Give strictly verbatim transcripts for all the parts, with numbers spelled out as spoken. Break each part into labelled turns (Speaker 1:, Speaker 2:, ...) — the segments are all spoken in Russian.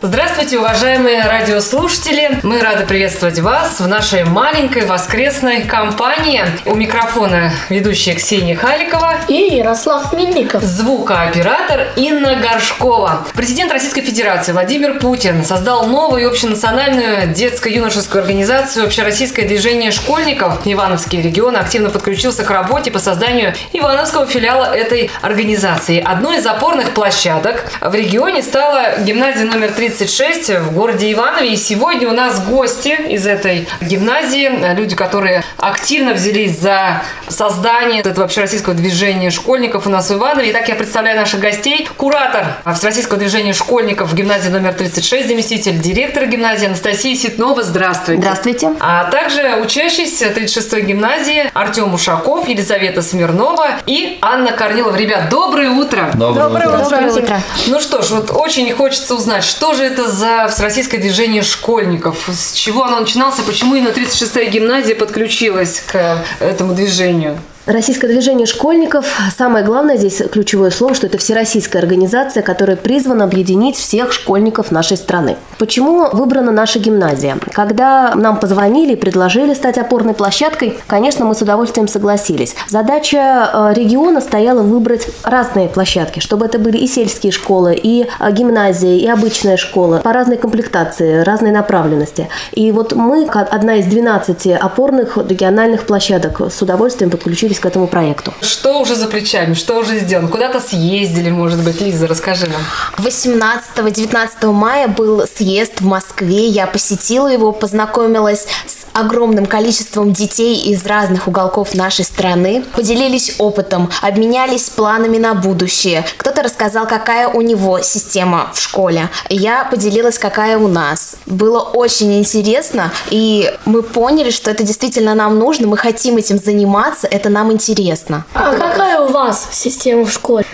Speaker 1: Здравствуйте, уважаемые радиослушатели! Мы рады приветствовать вас в нашей маленькой воскресной компании. У микрофона ведущая Ксения Халикова
Speaker 2: и Ярослав Мельников.
Speaker 1: Звукооператор Инна Горшкова. Президент Российской Федерации Владимир Путин создал новую общенациональную детско-юношескую организацию «Общероссийское движение школьников». Ивановский регион активно подключился к работе по созданию ивановского филиала этой организации. Одной из опорных площадок в регионе стала гимназия номер тридцать шесть в городе Иванове. И сегодня у нас гости из этой гимназии, люди, которые активно взялись за создание этого общероссийского движения школьников у нас в Иванове. Итак, я представляю наших гостей. Куратор Всероссийского движения школьников в гимназии номер тридцать шесть, заместитель директора гимназии Анастасия Ситнова. Здравствуйте.
Speaker 3: Здравствуйте.
Speaker 1: А также учащийся тридцать шестой гимназии Артем Ушаков, Елизавета Смирнова и Анна Корнилова. Ребят, доброе утро.
Speaker 3: Доброе, доброе утро.
Speaker 2: Доброе утро.
Speaker 1: Ну что ж, вот очень хочется узнать, что же это за Всероссийское движение школьников? С чего оно начиналось? Почему именно тридцать шестая гимназия подключилась к этому движению?
Speaker 3: Российское движение школьников. Самое главное здесь ключевое слово, что это всероссийская организация, которая призвана объединить всех школьников нашей страны. Почему выбрана наша гимназия? Когда нам позвонили и предложили стать опорной площадкой, конечно, мы с удовольствием согласились. Задача региона стояла выбрать разные площадки, чтобы это были и сельские школы, и гимназии, и обычная школа, по разной комплектации, разной направленности. И вот мы, как одна из двенадцати опорных региональных площадок, с удовольствием подключились к этому проекту.
Speaker 1: Что уже за плечами? Что уже сделано? Куда-то съездили, может быть? Лиза, расскажи нам.
Speaker 4: восемнадцатого-девятнадцатого мая был съезд в Москве. Я посетила его, познакомилась с огромным количеством детей из разных уголков нашей страны. Поделились опытом, обменялись планами на будущее. Кто-то рассказал, какая у него система в школе. Я поделилась, какая у нас. Было очень интересно, и мы поняли, что это действительно нам нужно. Мы хотим этим заниматься, это нам интересно.
Speaker 2: А какая у вас система в школе?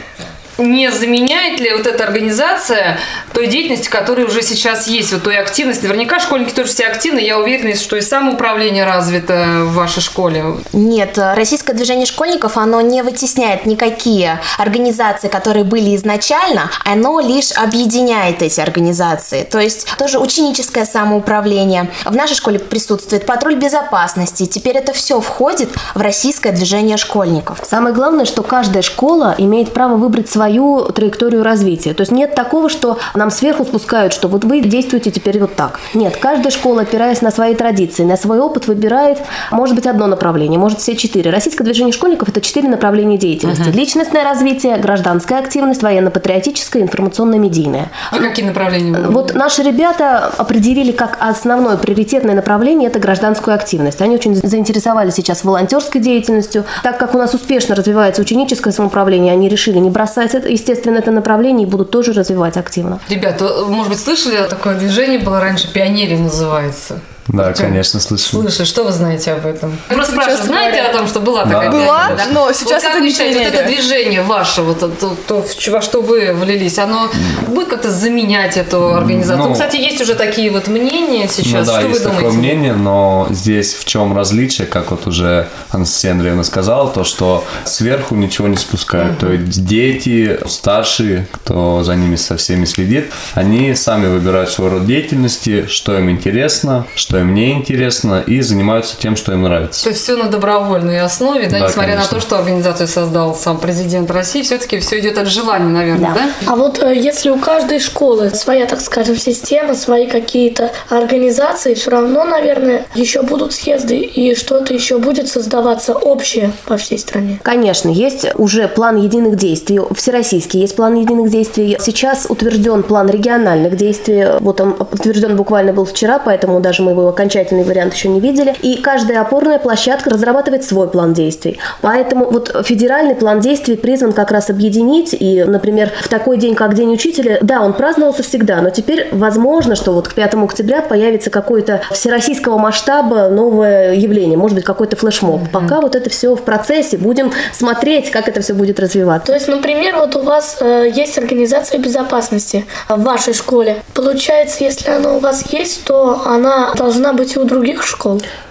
Speaker 1: Не заменяет ли вот эта организация той деятельности, которая уже сейчас есть, вот той активности? Наверняка школьники тоже все активны, я уверена, что и самоуправление развито в вашей школе.
Speaker 4: Нет, Российское движение школьников, оно не вытесняет никакие организации, которые были изначально, оно лишь объединяет эти организации. То есть тоже ученическое самоуправление. В нашей школе присутствует патруль безопасности. Теперь это все входит в Российское движение школьников.
Speaker 3: Самое главное, что каждая школа имеет право выбрать свою траекторию развития. То есть нет такого, что нам сверху спускают, что вот вы действуете теперь вот так. Нет, каждая школа, опираясь на свои традиции, на свой опыт, выбирает, может быть, одно направление, может, все четыре. Российское движение школьников – это четыре направления деятельности. Uh-huh. Личностное развитие, гражданская активность, военно-патриотическая, информационно-медийная.
Speaker 1: А какие направления?
Speaker 3: Вот наши ребята определили как основное приоритетное направление – это гражданскую активность. Они очень заинтересовались сейчас волонтерской деятельностью. Так как у нас успешно развивается ученическое самоуправление, они решили не бросать это, естественно, это направление и будут тоже развивать активно.
Speaker 1: Ребята, может быть, слышали, такое движение было раньше, «Пионерия» называется?
Speaker 5: Да,
Speaker 1: вот,
Speaker 5: конечно, слышал.
Speaker 1: Слышали, что вы знаете об этом? Я просто спрашиваю, знаете о том, что была
Speaker 5: да.
Speaker 1: такая
Speaker 6: Была,
Speaker 1: да?
Speaker 6: но сейчас
Speaker 1: вот
Speaker 6: это не
Speaker 1: считаете, вот это движение ваше, вот то, то, во что вы влились, оно будет как-то заменять эту организацию? Ну, кстати, есть уже такие вот мнения сейчас,
Speaker 5: ну, да,
Speaker 1: что
Speaker 5: есть
Speaker 1: вы думаете?
Speaker 5: такое мнение, но здесь в чем различие, как вот уже Анастасия Андреевна сказала, то, что сверху ничего не спускают, uh-huh. то есть дети, старшие, кто за ними со всеми следит, они сами выбирают свой род деятельности, что им интересно, что им не интересно, и занимаются тем, что им нравится.
Speaker 1: То есть все на добровольной основе, да,
Speaker 5: да
Speaker 1: несмотря
Speaker 5: конечно.
Speaker 1: на то, что организацию создал сам президент России, все-таки все идет от желания, наверное, да?
Speaker 2: да? А вот если у каждой школы своя, так скажем, система, свои какие-то организации, все равно, наверное, еще будут съезды и что-то еще будет создаваться общее по всей стране.
Speaker 3: Конечно, есть уже план единых действий, всероссийский есть план единых действий. Сейчас утвержден план региональных действий, вот он утвержден буквально был вчера, поэтому даже мы его окончательный вариант еще не видели. И каждая опорная площадка разрабатывает свой план действий. Поэтому вот федеральный план действий призван как раз объединить. И, например, в такой день, как День учителя, да, он праздновался всегда, но теперь возможно, что вот к пятому октября появится какое-то всероссийского масштаба новое явление, может быть, какой-то флешмоб. Mm-hmm. Пока вот это все в процессе, будем смотреть, как это все будет развиваться.
Speaker 2: То есть, например, вот у вас э, есть организация безопасности в вашей школе. Получается, если она у вас есть, то она должна быть и у других школ.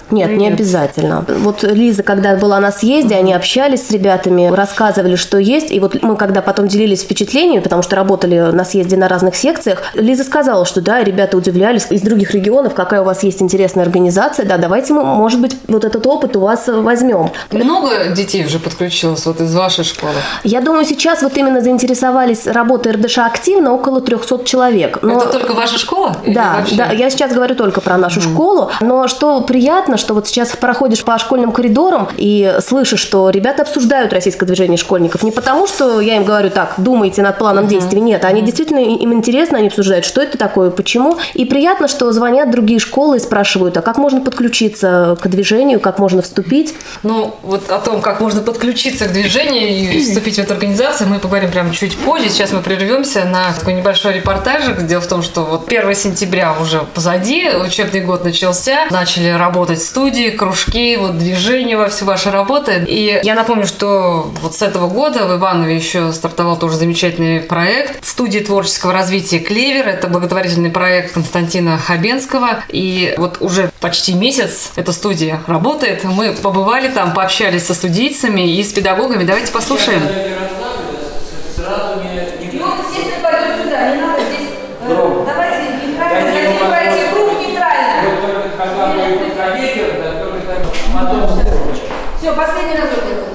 Speaker 3: Нет, не обязательно. Вот Лиза, когда была на съезде, они общались с ребятами, рассказывали, что есть. И вот мы, когда потом делились впечатлениями, потому что работали на съезде на разных секциях, Лиза сказала, что да, ребята удивлялись из других регионов, какая у вас есть интересная организация. Да, давайте мы, может быть, вот этот опыт у вас возьмем.
Speaker 1: Много детей уже подключилось вот из вашей школы?
Speaker 3: Я думаю, сейчас вот именно заинтересовались работой эр дэ ша активно около трехсот человек. Но...
Speaker 1: Это только ваша школа?
Speaker 3: Да, да, я сейчас говорю только про нашу mm. школу. Но что приятно, что вот сейчас проходишь по школьным коридорам и слышишь, что ребята обсуждают российское движение школьников. Не потому, что я им говорю, так, думайте над планом mm-hmm. действий. Нет, они действительно, им интересно, они обсуждают, что это такое, почему. И приятно, что звонят другие школы и спрашивают, а как можно подключиться к движению, как можно вступить.
Speaker 1: Ну, вот о том, как можно подключиться к движению и вступить в эту организацию, мы поговорим прямо чуть позже. Сейчас мы прервемся на такой небольшой репортажик. Дело в том, что вот первого сентября уже позади, учебный год начался, начали работать студии, кружки, вот движение во всю вашу работу. И я напомню, что вот с этого года в Иванове еще стартовал тоже замечательный проект студии творческого развития «Клевер». Это благотворительный проект Константина Хабенского. И вот уже почти месяц эта студия работает. Мы побывали там, пообщались со студийцами и с педагогами. Давайте послушаем.
Speaker 6: Все, последний разок.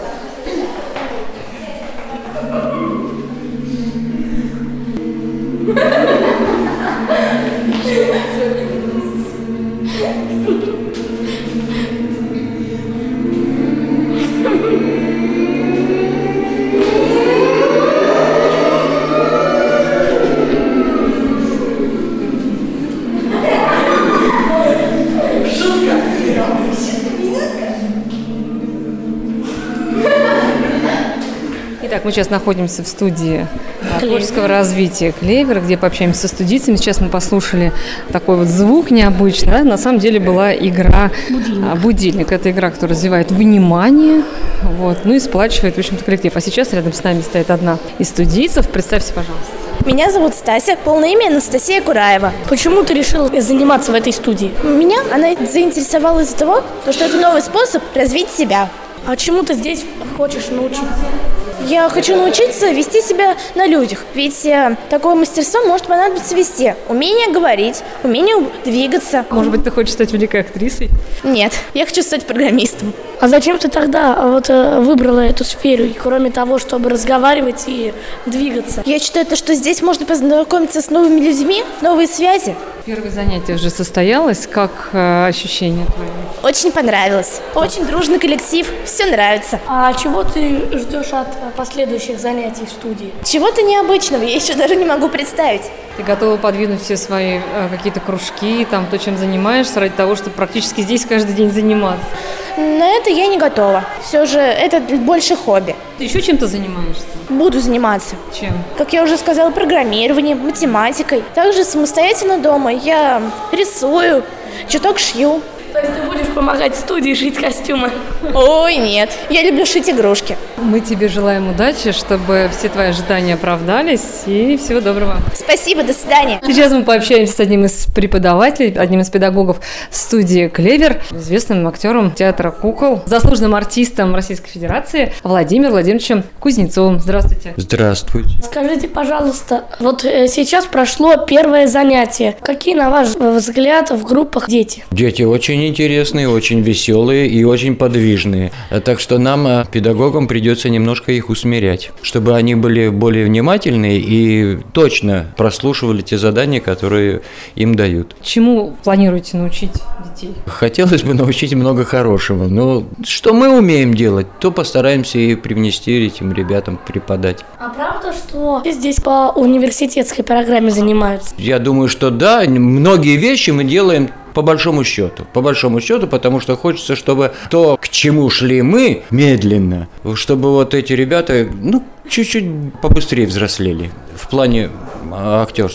Speaker 1: Итак, мы сейчас находимся в студии творческого развития «Клевер», где пообщаемся со студийцами. Сейчас мы послушали такой вот звук необычный. Да? На самом деле была игра «Будильник». «Будильник». Это игра, которая развивает внимание, вот, ну и сплачивает, в общем-то, коллектив. А сейчас рядом с нами стоит одна из студийцев. Представься, пожалуйста.
Speaker 7: Меня зовут Стася, полное имя Анастасия Кураева.
Speaker 2: Почему ты решила заниматься в этой студии?
Speaker 7: Меня она заинтересовала из-за того, что это новый способ развить себя.
Speaker 2: А чему ты здесь хочешь научиться?
Speaker 7: Я хочу научиться вести себя на людях, ведь э, такое мастерство может понадобиться везде. Умение говорить, умение двигаться.
Speaker 1: Может быть, ты хочешь стать великой актрисой?
Speaker 7: Нет, я хочу стать программистом.
Speaker 2: А зачем ты тогда вот выбрала эту сферу, кроме того, чтобы разговаривать и двигаться?
Speaker 7: Я считаю, что здесь можно познакомиться с новыми людьми, новые связи.
Speaker 1: Первое занятие уже состоялось. Как э, ощущения твои?
Speaker 7: Очень понравилось. Очень дружный коллектив, все нравится.
Speaker 2: А чего ты ждешь от последующих занятий в студии?
Speaker 7: Чего-то необычного, я еще даже не могу представить.
Speaker 1: Ты готова подвинуть все свои э, какие-то кружки, там, то, чем занимаешься, ради того, чтобы практически здесь каждый день заниматься?
Speaker 7: На это я не готова. Все же это больше хобби.
Speaker 1: Ты еще чем-то занимаешься?
Speaker 7: Буду заниматься.
Speaker 1: Чем?
Speaker 7: Как я уже сказала, программированием, математикой. Также самостоятельно дома я рисую, чуток шью.
Speaker 2: То есть ты будешь помогать студии шить костюмы?
Speaker 7: Ой, нет. Я люблю шить игрушки.
Speaker 1: Мы тебе желаем удачи, чтобы все твои ожидания оправдались. И всего доброго.
Speaker 7: Спасибо, до свидания.
Speaker 1: Сейчас мы пообщаемся с одним из преподавателей, одним из педагогов студии «Клевер», известным актером театра «Кукол», заслуженным артистом Российской Федерации Владимиром Владимировичем Кузнецовым. Здравствуйте.
Speaker 8: Здравствуйте.
Speaker 2: Скажите, пожалуйста, вот сейчас прошло первое занятие. Какие, на ваш взгляд, в группах дети?
Speaker 8: Дети очень интересные, очень веселые и очень подвижные. Так что нам, педагогам, придется немножко их усмирять, чтобы они были более внимательны и точно прослушивали те задания, которые им дают.
Speaker 1: Чему планируете научить детей?
Speaker 8: Хотелось бы научить много хорошего, но что мы умеем делать, то постараемся и привнести этим ребятам, преподать.
Speaker 2: А правда, что здесь по университетской программе занимаются?
Speaker 8: Я думаю, что да, многие вещи мы делаем по большому счету, по большому счету, потому что хочется, чтобы то, к чему шли мы медленно, чтобы вот эти ребята, ну, чуть-чуть побыстрее взрослели в плане актерском.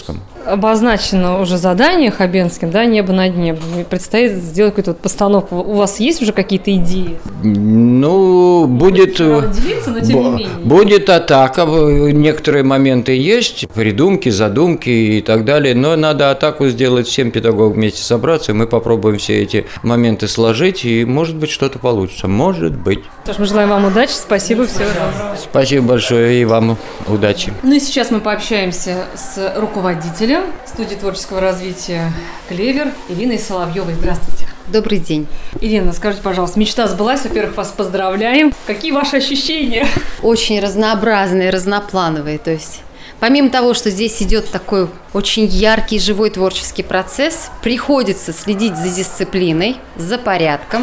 Speaker 1: обозначено уже задание Хабенским, да, «Небо над небом». И предстоит сделать какую-то вот постановку. У вас есть уже какие-то идеи?
Speaker 8: Ну, будет...
Speaker 1: Делиться, но тем не менее.
Speaker 8: Будет атака. Некоторые моменты есть, придумки, задумки и так далее. Но надо атаку сделать всем педагогам вместе собраться. И мы попробуем все эти моменты сложить. И, может быть, что-то получится. Может быть.
Speaker 1: Что ж, мы желаем вам удачи. Спасибо. Всего доброго.
Speaker 8: Спасибо большое и вам удачи.
Speaker 1: Ну и сейчас мы пообщаемся с руководителем студии творческого развития «Клевер» Ириной Соловьевой. Здравствуйте.
Speaker 6: Добрый день.
Speaker 1: Ирина, скажите, пожалуйста, мечта сбылась. Во-первых, вас поздравляем. Какие ваши ощущения?
Speaker 6: Очень разнообразные, разноплановые. То есть, помимо того, что здесь идет такой очень яркий, живой творческий процесс, приходится следить за дисциплиной, за порядком,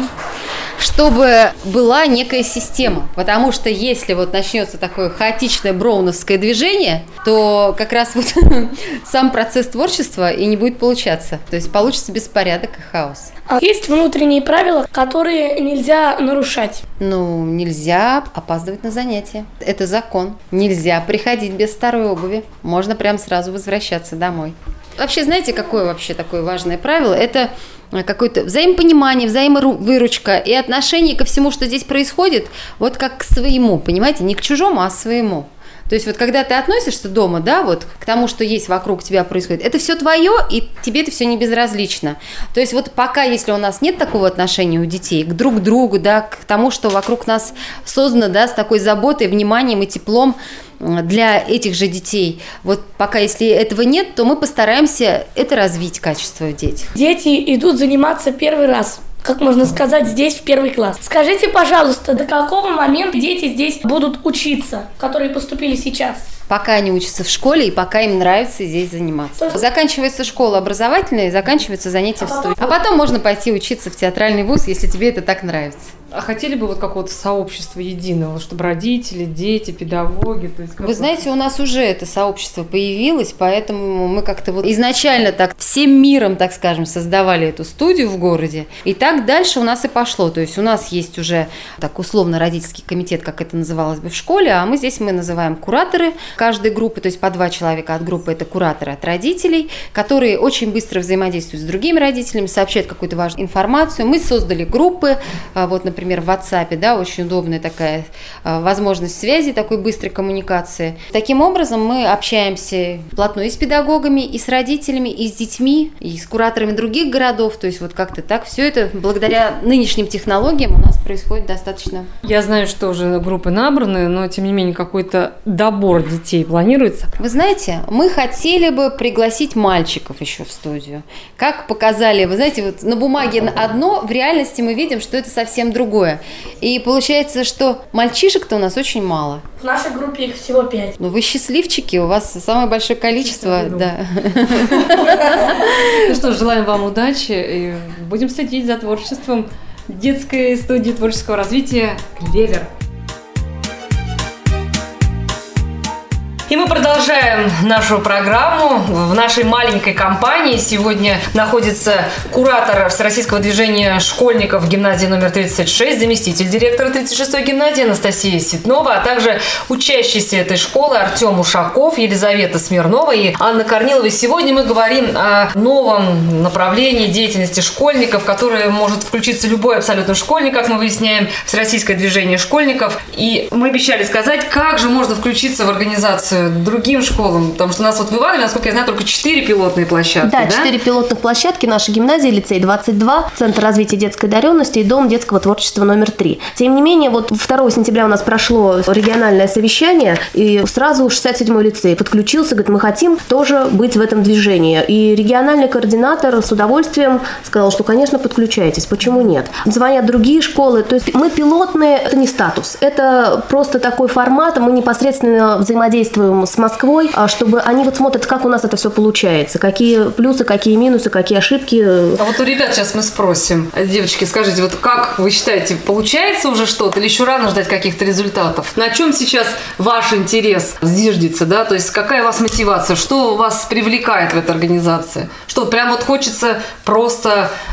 Speaker 6: чтобы была некая система. Потому что если вот начнется такое хаотичное броуновское движение, то как раз вот сам процесс творчества и не будет получаться. То есть получится беспорядок и хаос.
Speaker 2: А есть внутренние правила, которые нельзя нарушать?
Speaker 6: Ну, нельзя опаздывать на занятия. Это закон. Нельзя приходить без старой обуви. Можно прям сразу возвращаться домой. Вообще, знаете, какое вообще такое важное правило? Это какое-то взаимопонимание, взаимовыручка и отношение ко всему, что здесь происходит, вот как к своему, понимаете, не к чужому, а к своему. То есть вот когда ты относишься дома, да, вот к тому, что есть вокруг тебя происходит, это все твое, и тебе это все не безразлично. То есть вот пока, если у нас нет такого отношения у детей к друг другу, да, к тому, что вокруг нас создано, да, с такой заботой, вниманием и теплом для этих же детей, вот пока если этого нет, то мы постараемся это развить, качество в детях.
Speaker 2: Дети идут заниматься первый раз. Как можно сказать, здесь в первый класс. Скажите, пожалуйста, до какого момента дети здесь будут учиться, которые поступили сейчас?
Speaker 6: Пока они учатся в школе и пока им нравится здесь заниматься. Заканчивается школа образовательная, заканчивается занятие в студии. А потом можно пойти учиться в театральный вуз, если тебе это так нравится.
Speaker 1: А хотели бы вот какого-то сообщества единого, чтобы родители, дети, педагоги? То есть
Speaker 6: Вы знаете, у нас уже это сообщество появилось, поэтому мы как-то вот изначально так всем миром, так скажем, создавали эту студию в городе. И так дальше у нас и пошло. То есть у нас есть уже так условно родительский комитет, как это называлось бы в школе, а мы здесь мы называем кураторы каждой группы, то есть по два человека от группы, это кураторы от родителей, которые очень быстро взаимодействуют с другими родителями, сообщают какую-то важную информацию. Мы создали группы, вот, например, Например, в WhatsApp, да, очень удобная такая э, возможность связи, такой быстрой коммуникации. Таким образом, мы общаемся вплотную и с педагогами, и с родителями, и с детьми, и с кураторами других городов. То есть вот как-то так. Все это благодаря нынешним технологиям у нас происходит достаточно.
Speaker 1: Я знаю, что уже группы набраны, но тем не менее какой-то добор детей планируется.
Speaker 6: Вы знаете, мы хотели бы пригласить мальчиков еще в студию. Как показали, вы знаете, вот на бумаге одно, в реальности мы видим, что это совсем другое. И получается, что мальчишек-то у нас очень мало.
Speaker 2: В нашей группе их всего пять.
Speaker 6: Ну, вы счастливчики, у вас самое большое количество. Да.
Speaker 1: Ну что ж, желаем вам удачи и будем следить за творчеством детской студии творческого развития «Клевер». И мы продолжаем нашу программу. В нашей маленькой компании сегодня находится куратор Всероссийского движения школьников гимназии номер тридцать шесть, заместитель директора тридцать шестой гимназии Анастасия Ситнова, а также учащиеся этой школы Артем Ушаков, Елизавета Смирнова и Анна Корнилова. И сегодня мы говорим о новом направлении деятельности школьников, которое может включиться любой абсолютно школьник, как мы выясняем, Всероссийское движение школьников. И мы обещали сказать, как же можно включиться в организацию другим школам, потому что у нас вот в Иванове, насколько я знаю, только четыре пилотные площадки.
Speaker 3: Да, четыре да? пилотных площадки. Наша гимназия, лицей двадцать два, Центр развития детской одаренности и Дом детского творчества номер три. Тем не менее, вот второго сентября у нас прошло региональное совещание, и сразу шестьдесят седьмой лицей подключился, говорит, мы хотим тоже быть в этом движении. И региональный координатор с удовольствием сказал, что, конечно, подключайтесь, почему нет. Звонят другие школы, то есть мы пилотные, это не статус, это просто такой формат, мы непосредственно взаимодействуем с Москвой, чтобы они вот смотрят, как у нас это все получается, какие плюсы, какие минусы, какие ошибки.
Speaker 1: А вот у ребят сейчас мы спросим. Девочки, скажите, вот как вы считаете, получается уже что-то или еще рано ждать каких-то результатов? На чем сейчас ваш интерес зиждется, да? То есть какая у вас мотивация? Что вас привлекает в этой организации? Что прям вот хочется просто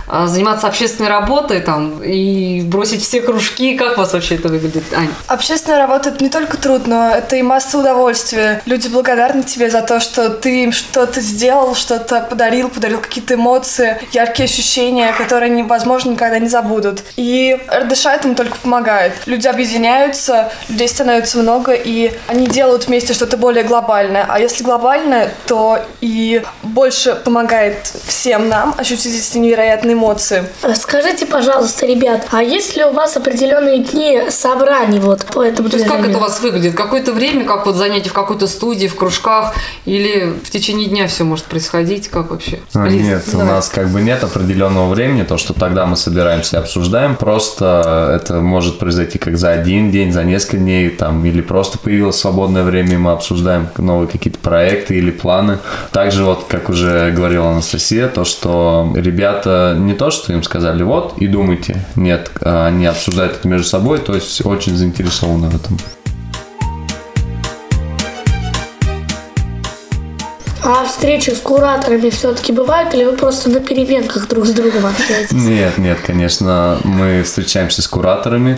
Speaker 1: заниматься общественной работой там и бросить все кружки? Как у вас вообще это выглядит, Ань?
Speaker 9: Общественная работа – это не только труд, но это и масса удовольствия. Люди благодарны тебе за то, что ты им что-то сделал, что-то подарил, подарил какие-то эмоции, яркие ощущения, которые невозможно никогда не забудут. И эр дэ ша этому только помогает. Люди объединяются, людей становится много, и они делают вместе что-то более глобальное. А если глобальное, то и больше помогает всем нам ощутить эти невероятные эмоции.
Speaker 2: Скажите, пожалуйста, ребят, а есть ли у вас определенные дни собраний вот по этому
Speaker 1: То есть
Speaker 2: движению?
Speaker 1: как это у вас выглядит? Какое-то время, как вот занятия в какой-то студии, в кружках, или в течение дня все может происходить? Как вообще?
Speaker 5: А,
Speaker 1: Лиз,
Speaker 5: нет,
Speaker 1: давай.
Speaker 5: у нас как бы нет определенного времени, то, что тогда мы собираемся и обсуждаем, просто это может произойти как за один день, за несколько дней, там, или просто появилось свободное время, и мы обсуждаем новые какие-то проекты или планы. Также вот, как уже говорила Анастасия, то, что ребята не то, что им сказали, вот, и думайте, нет, они обсуждают это между собой, то есть очень заинтересованы в этом.
Speaker 2: А встречи с кураторами все-таки бывают, или вы просто на переменках друг с другом общаетесь?
Speaker 5: Нет, нет, конечно, мы встречаемся с кураторами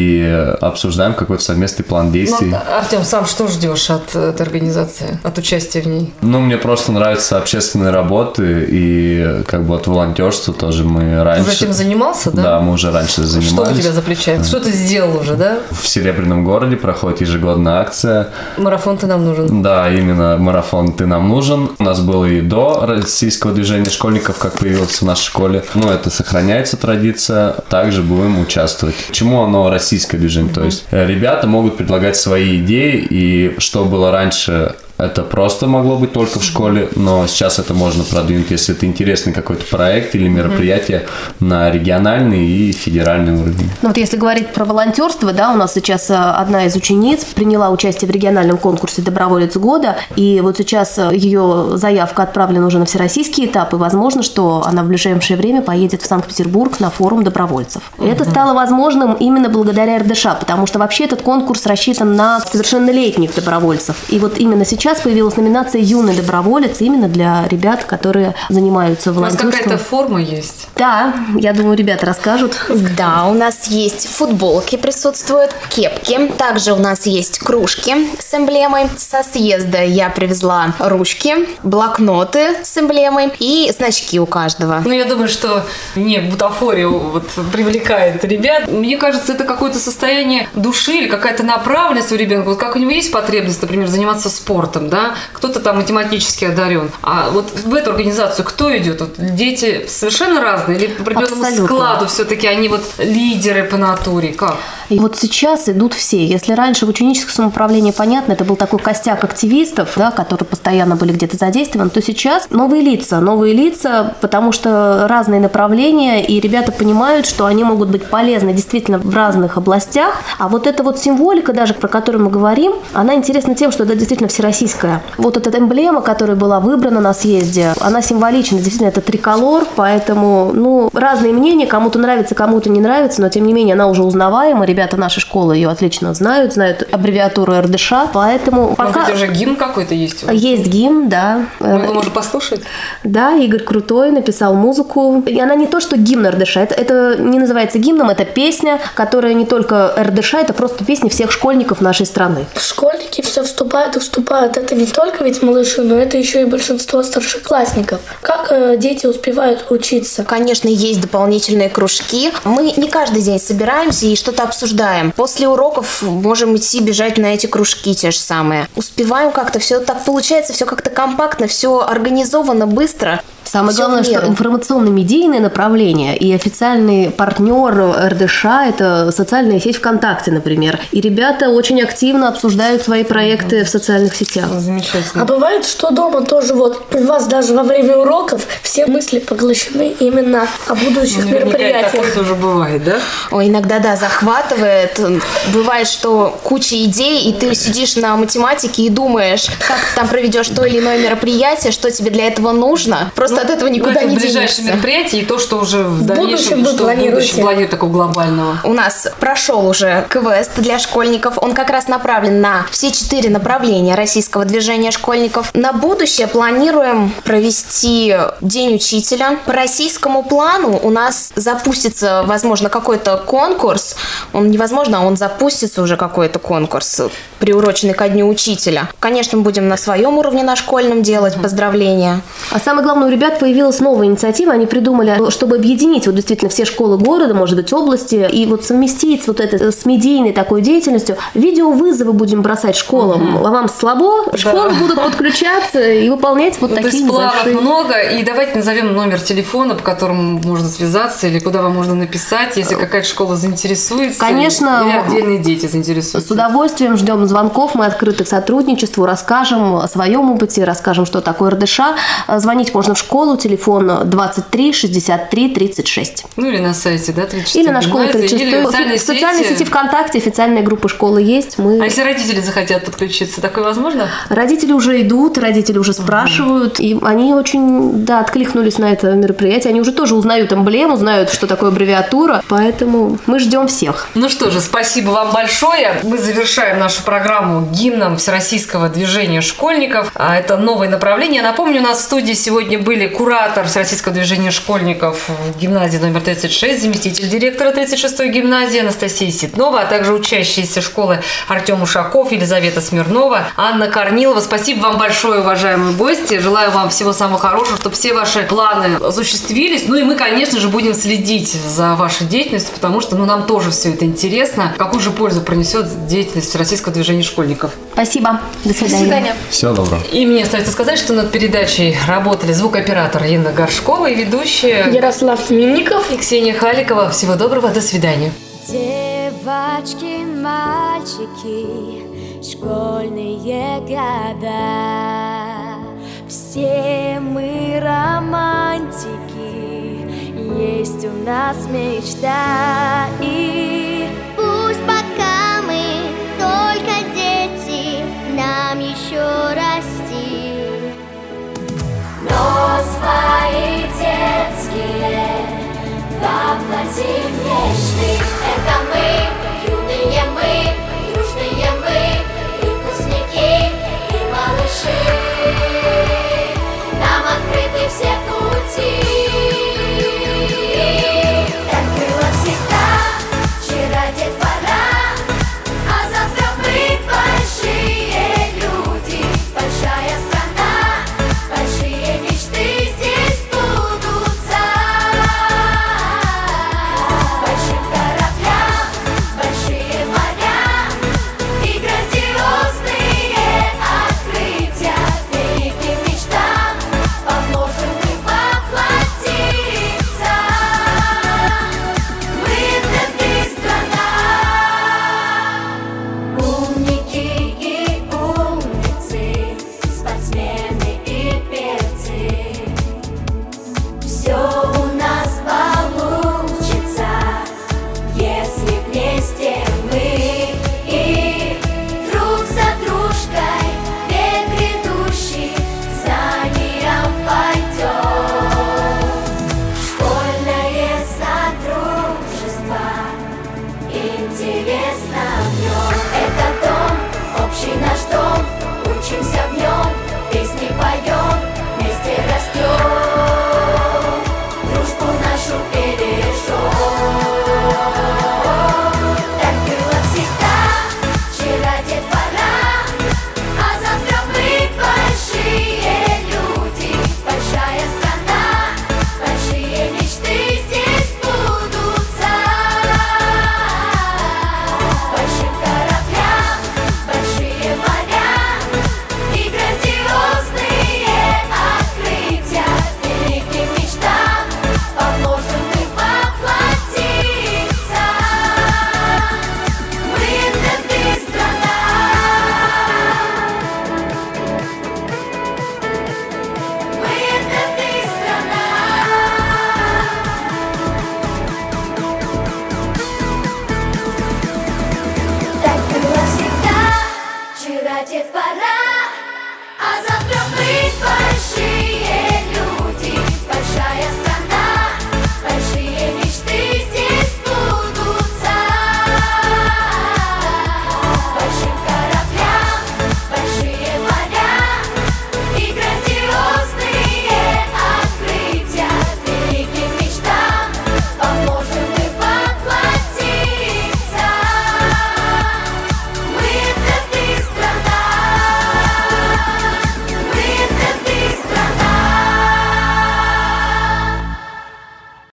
Speaker 5: и обсуждаем какой-то совместный план действий.
Speaker 1: Ну, Артем, сам что ждешь от этой организации, от участия в ней?
Speaker 5: Ну, мне просто нравятся общественные работы и как бы от волонтерства тоже мы раньше...
Speaker 1: Ты уже этим занимался, да?
Speaker 5: Да, мы уже раньше занимались.
Speaker 1: Что у тебя за плечами? Что ты сделал уже, да?
Speaker 5: В Серебряном городе проходит ежегодная акция.
Speaker 1: Марафон ты нам нужен.
Speaker 5: Да, именно марафон «Ты нам нужен». У нас было и до российского движения школьников, как появилось в нашей школе. Но это сохраняется традиция. Также будем участвовать. Почему оно российское движение? Mm-hmm. То есть ребята могут предлагать свои идеи, и что было раньше... Это просто могло быть только в школе, но сейчас это можно продвинуть, если это интересный какой-то проект или мероприятие mm-hmm. на региональный и федеральный уровень.
Speaker 3: Ну вот если говорить про волонтерство, да, у нас сейчас одна из учениц приняла участие в региональном конкурсе «Доброволец года», и вот сейчас ее заявка отправлена уже на всероссийский этап, и возможно, что она в ближайшее время поедет в Санкт-Петербург на форум добровольцев. И mm-hmm. это стало возможным именно благодаря эр дэ ша, потому что вообще этот конкурс рассчитан на совершеннолетних добровольцев. И вот именно сейчас появилась номинация «Юный доброволец» именно для ребят, которые занимаются волонтерством.
Speaker 1: У вас какая-то форма есть?
Speaker 3: Да, я думаю, ребята расскажут.
Speaker 4: Да, у нас есть футболки, присутствуют кепки. Также у нас есть кружки с эмблемой. Со съезда я привезла ручки, блокноты с эмблемой и значки у каждого.
Speaker 1: Ну, я думаю, что не бутафория вот привлекает ребят. Мне кажется, это какое-то состояние души или какая-то направленность у ребенка. Вот как у него есть потребность, например, заниматься спортом, да, кто-то там математически одарен. А вот в эту организацию кто идет? Вот дети совершенно разные или по определенному
Speaker 3: Абсолютно.
Speaker 1: складу все-таки они вот лидеры по натуре? Как?
Speaker 3: И вот сейчас идут все. Если раньше в ученическом самоуправлении, понятно, это был такой костяк активистов, да, которые постоянно были где-то задействованы, то сейчас новые лица, новые лица, потому что разные направления, и ребята понимают, что они могут быть полезны действительно в разных областях. А вот эта вот символика, даже про которую мы говорим, она интересна тем, что это действительно всероссийская. Вот эта эмблема, которая была выбрана на съезде, она символична, действительно, это триколор, поэтому, ну, разные мнения, кому-то нравится, кому-то не нравится, но, тем не менее, она уже узнаваема, ребята нашей школы ее отлично знают, знают аббревиатуру эр дэ ша, поэтому пока...
Speaker 1: Может быть, уже гимн какой-то есть у вас?
Speaker 3: Есть гимн, да.
Speaker 1: Мы его можем послушать?
Speaker 3: Да, Игорь Крутой написал музыку. И она не то, что гимн эр дэ ша, это, это не называется гимном, это песня, которая не только эр дэ ша, это просто песня всех школьников нашей страны.
Speaker 2: Школьники все вступают и вступают. Это не только ведь малыши, но это еще и большинство старшеклассников. Как э, дети успевают учиться?
Speaker 4: Конечно, есть дополнительные кружки. Мы не каждый день собираемся и что-то обсуждаем. После уроков можем идти бежать на эти кружки те же самые. Успеваем как-то, все так получается, все как-то компактно, все организовано быстро.
Speaker 3: Самое
Speaker 4: Всё
Speaker 3: главное,
Speaker 4: в меру.
Speaker 3: что информационно-медийное направление и официальный партнер эр дэ ша – это социальная сеть ВКонтакте, например. И ребята очень активно обсуждают свои проекты в социальных сетях.
Speaker 1: Замечательно.
Speaker 2: А бывает, что дома тоже вот у вас даже во время уроков все мысли поглощены именно о будущих
Speaker 1: Наверняка
Speaker 2: мероприятиях.
Speaker 1: такое тоже бывает, да?
Speaker 4: Ой, иногда, да, захватывает. Бывает, что куча идей, и ты сидишь на математике и думаешь, как ты там проведешь то или иное мероприятие, что тебе для этого нужно. Просто просто
Speaker 1: Ну,
Speaker 4: от этого никуда
Speaker 1: ну, это
Speaker 4: не
Speaker 1: ближайшие
Speaker 4: денешься.
Speaker 1: мероприятия и то, что уже в,
Speaker 2: В
Speaker 1: дальнейшем,
Speaker 2: будущем вы
Speaker 1: что в
Speaker 2: планируете?
Speaker 1: будущем планируют такого глобального.
Speaker 4: У нас прошел уже квест для школьников. Он как раз направлен на все четыре направления российского движения школьников. На будущее планируем провести День учителя. По российскому плану у нас запустится, возможно, какой-то конкурс. Он невозможно, а он запустится уже какой-то конкурс, приуроченный ко Дню учителя. Конечно, мы будем на своем уровне, на школьном делать поздравления.
Speaker 3: А самое главное, у ребят появилась новая инициатива. Они придумали, чтобы объединить вот действительно все школы города, может быть, области, и вот совместить вот это с медийной такой деятельностью. Видеовызовы будем бросать школам. А вам слабо? Школы
Speaker 1: Да.
Speaker 3: будут подключаться и выполнять вот
Speaker 1: Ну, то
Speaker 3: такие
Speaker 1: есть планов
Speaker 3: небольшие...
Speaker 1: много, и давайте назовем номер телефона, по которому можно связаться, или куда вам можно написать, если какая-то школа заинтересуется.
Speaker 3: Конечно.
Speaker 1: Или отдельные дети заинтересуются.
Speaker 3: С удовольствием ждем звонков, мы открыты к сотрудничеству, расскажем о своем опыте, расскажем, что такое эр дэ ша. Звонить можно в школу, телефон двадцать три шестьдесят три тридцать шесть.
Speaker 1: Ну или на сайте, да, тридцать шесть.
Speaker 3: Или на школе тридцать шесть.
Speaker 1: Или в социальной,
Speaker 3: в социальной
Speaker 1: сети.
Speaker 3: сети ВКонтакте официальная группа школы есть. Мы...
Speaker 1: А если родители захотят подключиться, такое возможно?
Speaker 3: Родители уже идут, родители уже спрашивают, и они очень, да, откликнулись на это мероприятие. Они уже тоже узнают эмблему, знают, что такое аббревиатура, поэтому мы ждем всех.
Speaker 1: Ну что же, спасибо вам большое. Мы завершаем нашу программу гимном Всероссийского движения школьников. А это новое направление. Напомню, у нас в студии сегодня были куратор Всероссийского движения школьников в гимназии номер тридцать шесть, заместитель директора тридцать шестой гимназии Анастасия Ситнова, а также учащиеся школы Артем Ушаков, Елизавета Смирнова, Анна Корнилова. Спасибо вам большое, уважаемые гости. Желаю вам всего самого хорошего, чтобы все ваши планы осуществились. Ну и мы, конечно же, будем следить за вашей деятельностью, потому что ну, нам тоже все это интересно. Какую же пользу принесет деятельность Всероссийского движения школьников?
Speaker 3: Спасибо. До свидания.
Speaker 9: До свидания.
Speaker 5: Всего доброго.
Speaker 1: И мне остается сказать, что над передачей работали звукооператор Инна Горшкова и ведущая
Speaker 2: Ярослав Минников.
Speaker 1: и Ксения Халикова. Всего доброго, до свидания.
Speaker 10: Девочки, мальчики, школьные года, все мы романтики, есть у нас мечта. И пусть пока мы только дети, нам еще расти, но свои детские воплотим мечты.